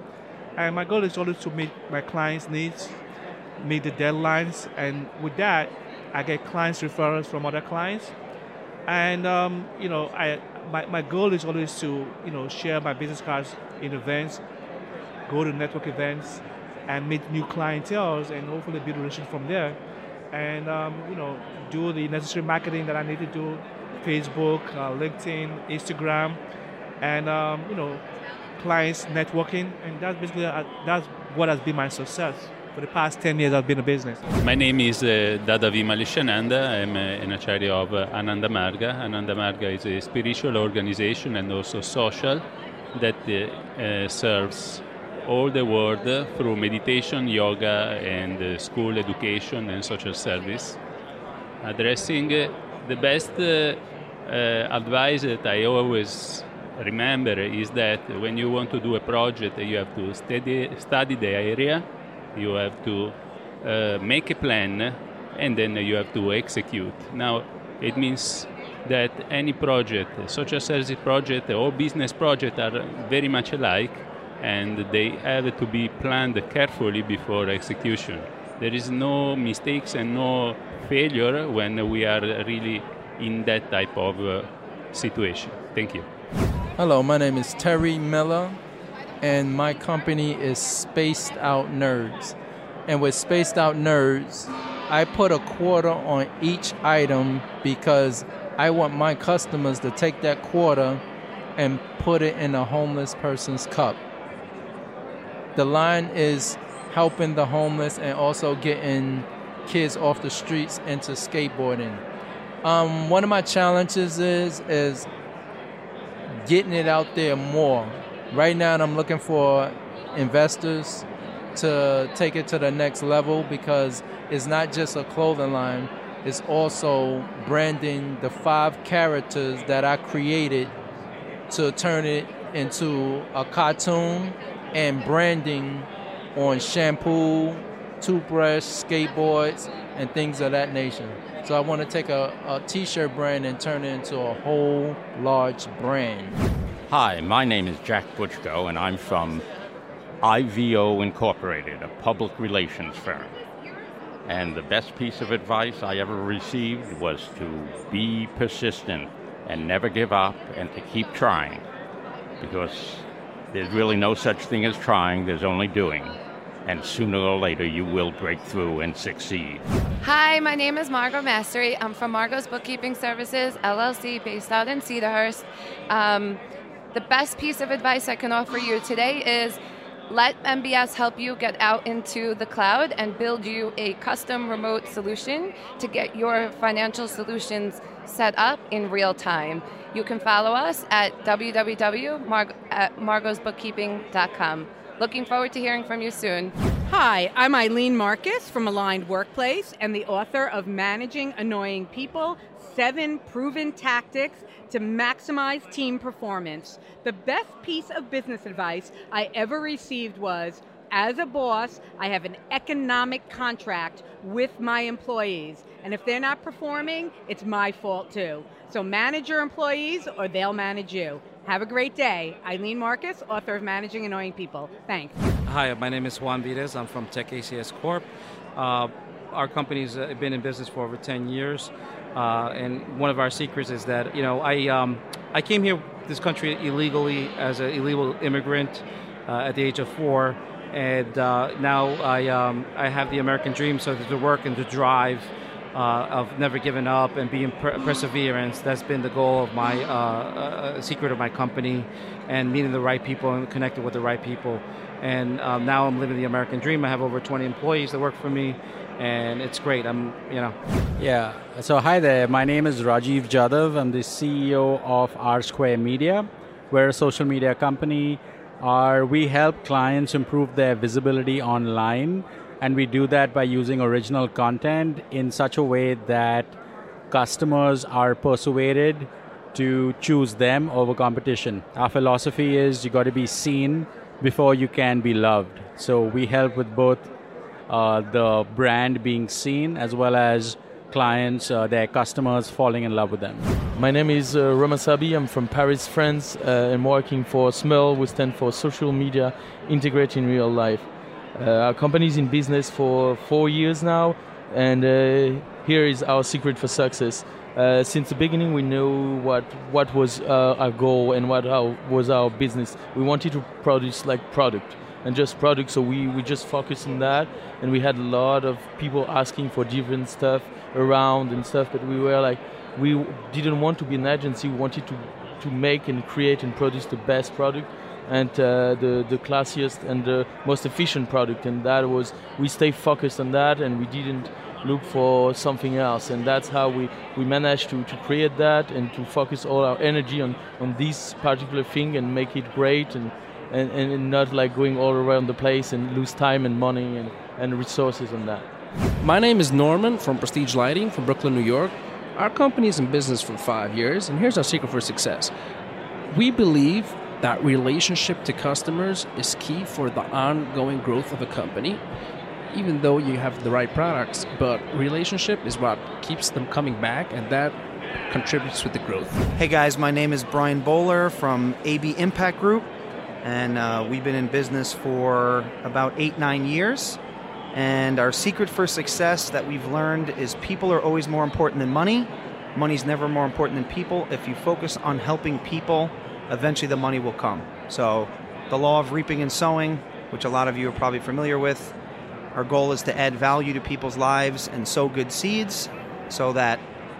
And my goal is always to meet my clients' needs, meet the deadlines, and with that, I get clients referrals from other clients. And um, you know, I my, my goal is always to you know share my business cards in events, go to network events, and meet new clientele, and hopefully build a relationship from there. And um, you know, do the necessary marketing that I need to do, Facebook, uh, LinkedIn, Instagram, and um, you know, clients networking, and that's basically uh, that's what has been my success. For the past ten years, I've been in business. My name is uh, Dada Vimalishananda. I'm uh, an acharya of uh, Ananda Marga. Ananda Marga is a spiritual organization and also social that uh, uh, serves all the world uh, through meditation, yoga, and uh, school education and social service. Addressing uh, the best uh, uh, advice that I always remember is that when you want to do a project, you have to study, study the area. You have to uh, make a plan, and then you have to execute. Now, it means that any project, social service project or business project, are very much alike, and they have to be planned carefully before execution. There is no mistakes and no failure when we are really in that type of uh, situation. Thank you. Hello, my name is Terry Miller, and my company is Spaced Out Nerds. And with Spaced Out Nerds, I put a quarter on each item because I want my customers to take that quarter and put it in a homeless person's cup. The line is helping the homeless and also getting kids off the streets into skateboarding. Um, one of my challenges is is getting it out there more. Right now, I'm looking for investors to take it to the next level because it's not just a clothing line, it's also branding the five characters that I created to turn it into a cartoon and branding on shampoo, toothbrush, skateboards, and things of that nature. So I want to take a, a t-shirt brand and turn it into a whole large brand. Hi, my name is Jack Butchko, and I'm from I V O Incorporated, a public relations firm. And the best piece of advice I ever received was to be persistent and never give up and to keep trying. Because there's really no such thing as trying, there's only doing. And sooner or later you will break through and succeed. Hi, my name is Margot Mastery. I'm from Margot's Bookkeeping Services, L L C, based out in Cedarhurst. Um, the best piece of advice I can offer you today is let M B S help you get out into the cloud and build you a custom remote solution to get your financial solutions set up in real time. You can follow us at w w w dot margos bookkeeping dot com. Looking forward to hearing from you soon. Hi, I'm Eileen Marcus from Aligned Workplace and the author of Managing Annoying People, Seven Proven Tactics to Maximize Team Performance. The best piece of business advice I ever received was, as a boss, I have an economic contract with my employees. And if they're not performing, it's my fault too. So manage your employees or they'll manage you. Have a great day. Eileen Marcus, author of Managing Annoying People. Thanks. Hi, my name is Juan Vides. I'm from Tech A C S Corp. Uh, our company's been in business for over ten years. Uh, and one of our secrets is that, you know, I um, I came here, this country, illegally as an illegal immigrant uh, at the age of four. And uh, now I um, I have the American dream, so the work and the drive uh, of never giving up and being per- perseverance. That's been the goal of my uh, uh, secret of my company, and meeting the right people and connecting with the right people. And um, now I'm living the American dream. I have over twenty employees that work for me, and it's great. I'm, you know. Yeah. So hi there. My name is Rajiv Jadhav. I'm the C E O of R Square Media. We're a social media company. Our, we help clients improve their visibility online, and we do that by using original content in such a way that customers are persuaded to choose them over competition. Our philosophy is you got to be seen before you can be loved. So we help with both uh, the brand being seen as well as clients, uh, their customers falling in love with them. My name is uh, Ramasabi. I'm from Paris, France. Uh, I'm working for SMEL, which stands for Social Media Integrated in Real Life. Uh, our company is in business for four years now, and uh, here is our secret for success. Uh, since the beginning, we knew what what was uh, our goal and what our, was our business. We wanted to produce like product and just product, so we, we just focused on that. And we had a lot of people asking for different stuff around and stuff, but we were like, we didn't want to be an agency. We wanted to, to make and create and produce the best product and uh, the, the classiest and the most efficient product. And that was, we stayed focused on that, and we didn't look for something else. And that's how we, we managed to, to create that and to focus all our energy on, on this particular thing and make it great, and, and, and not like going all around the place and lose time and money and, and resources on that. My name is Norman from Prestige Lighting from Brooklyn, New York. Our company is in business for five years, and here's our secret for success. We believe that relationship to customers is key for the ongoing growth of a company, even though you have the right products, but relationship is what keeps them coming back, and that contributes with the growth. Hey guys, my name is Brian Bowler from A B Impact Group, and uh, we've been in business for about eight, nine years. And our secret for success that we've learned is people are always more important than money. Money's never more important than people. If you focus on helping people, eventually the money will come. So the law of reaping and sowing, which a lot of you are probably familiar with, our goal is to add value to people's lives and sow good seeds so that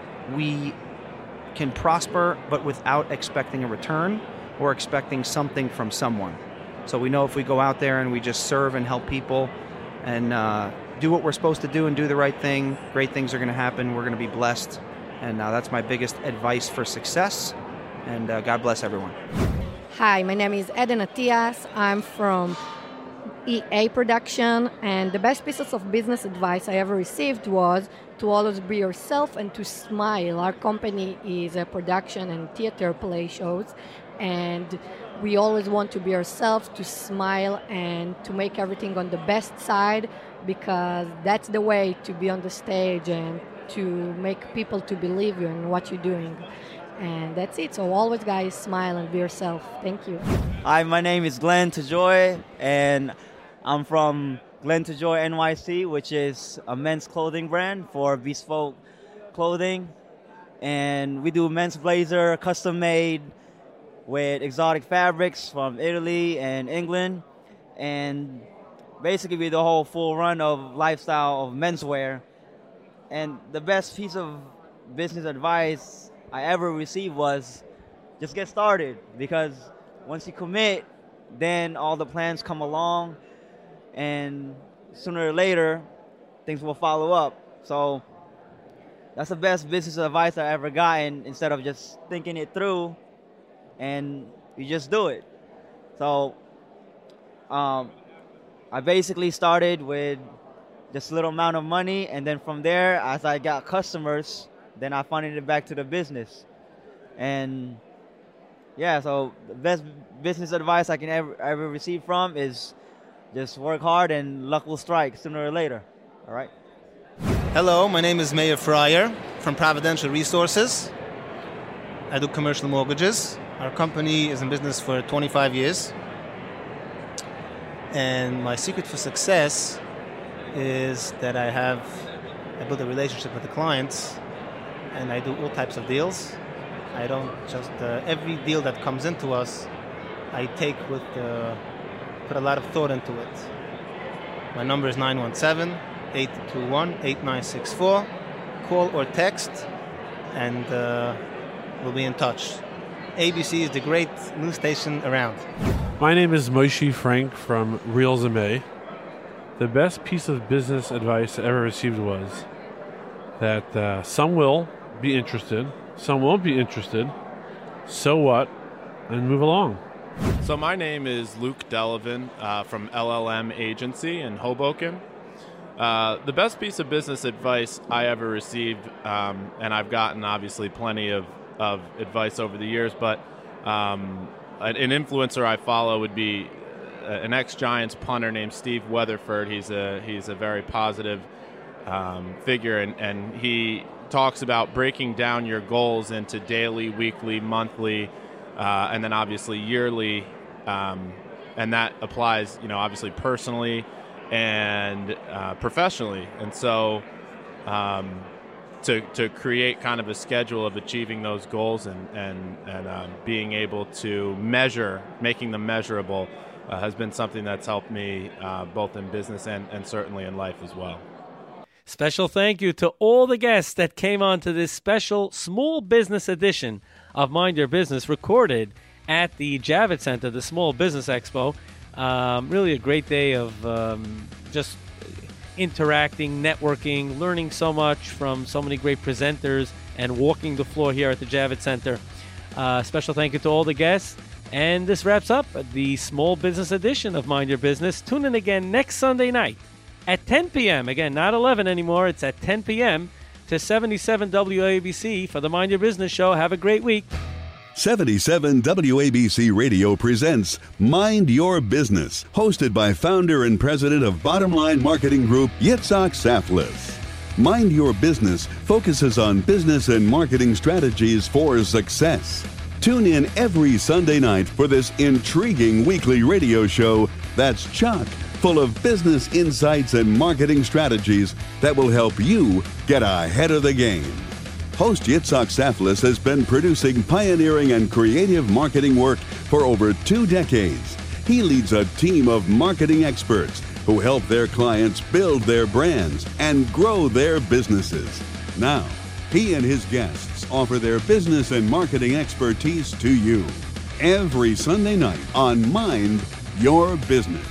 we can prosper, but without expecting a return or expecting something from someone. So we know if we go out there and we just serve and help people and uh, do what we're supposed to do and do the right thing, great things are going to happen. We're going to be blessed. And uh, that's my biggest advice for success. And uh, God bless everyone. Hi, my name is Eden Atias. I'm from E A Production. And the best pieces of business advice I ever received was to always be yourself and to smile. Our company is a production and theater play shows. And we always want to be ourselves, to smile, and to make everything on the best side, because that's the way to be on the stage and to make people to believe you in what you're doing. And that's it. So always, guys, smile and be yourself. Thank you. Hi, my name is Glenn Tajoy, and I'm from Glenn Tajoy N Y C, which is a men's clothing brand for bespoke clothing. And we do men's blazer, custom made, with exotic fabrics from Italy and England, and basically we're the whole full run of lifestyle of menswear. And the best piece of business advice I ever received was just get started, because once you commit, then all the plans come along, and sooner or later things will follow up. So that's the best business advice I ever gotten, instead of just thinking it through. And you just do it. So um, I basically started with just a little amount of money, and then from there, as I got customers, then I funded it back to the business. And yeah, so the best business advice I can ever, ever receive from is just work hard and luck will strike sooner or later. All right? Hello, my name is Meir Fryer from Providential Resources. I do commercial mortgages. Our company is in business for twenty-five years. And my secret for success is that I have, I build a relationship with the clients, and I do all types of deals. I don't just, uh, every deal that comes into us, I take with, uh, put a lot of thought into it. My number is nine one seven, eight two one, eight nine six four. Call or text, and uh, we'll be in touch. A B C is the great news station around. My name is Moshe Frank from Reels and May. The best piece of business advice I ever received was that uh, some will be interested, some won't be interested, so what, and move along. So my name is Luke Delavan uh, from L L M Agency in Hoboken. Uh, the best piece of business advice I ever received, um, and I've gotten obviously plenty of of advice over the years, but um, an influencer I follow would be an ex-Giants punter named Steve Weatherford. He's a he's a very positive um, figure, and, and he talks about breaking down your goals into daily, weekly, monthly, uh, and then obviously yearly, um, and that applies, you know, obviously personally and uh, professionally. And so um, to to create kind of a schedule of achieving those goals and and and um, being able to measure, making them measurable, uh, has been something that's helped me uh, both in business and, and certainly in life as well. Special thank you to all the guests that came on to this special small business edition of Mind Your Business, recorded at the Javits Center, the Small Business Expo. Um, really a great day of um, just interacting, networking, learning so much from so many great presenters, and walking the floor here at the Javits Center. Uh, special thank you to all the guests. And this wraps up the Small Business edition of Mind Your Business. Tune in again next Sunday night at ten p.m. Again, not eleven anymore. It's at ten p.m. to seventy-seven W A B C for the Mind Your Business show. Have a great week. seventy-seven W A B C Radio presents Mind Your Business, hosted by founder and president of Bottom Line Marketing Group, Yitzhak Saflis. Mind Your Business focuses on business and marketing strategies for success. Tune in every Sunday night for this intriguing weekly radio show that's chock full of business insights and marketing strategies that will help you get ahead of the game. Host Yitzhak Saflis has been producing pioneering and creative marketing work for over two decades. He leads a team of marketing experts who help their clients build their brands and grow their businesses. Now, he and his guests offer their business and marketing expertise to you every Sunday night on Mind Your Business.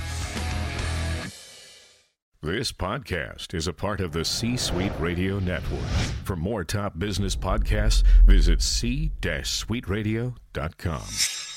This podcast is a part of the C-Suite Radio Network. For more top business podcasts, visit c suite radio dot com.